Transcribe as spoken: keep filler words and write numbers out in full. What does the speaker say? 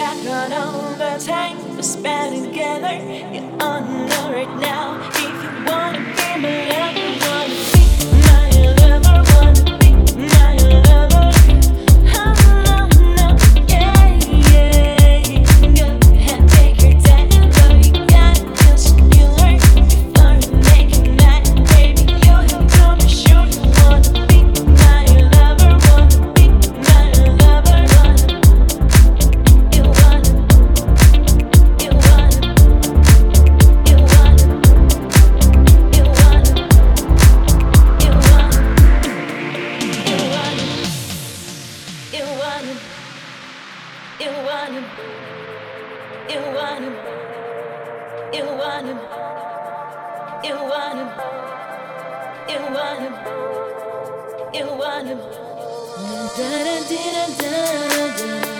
back on all the time we spent together. You're on right now. If you wanna be my lover, wanna be my lover, wanna be my lover. Oh no no, yeah yeah. Go ahead, take your time, but you gotta just you learn before you make it night, baby. You have to be sure you wanna be my lover, wanna be my lover, wanna. You wanna, you wanna, you wanna, you wanna, you wanna, you wanna, you wanna, you wanna, you wanna, you wanna, you wanna, you wanna, you wanna. Da da da da da da.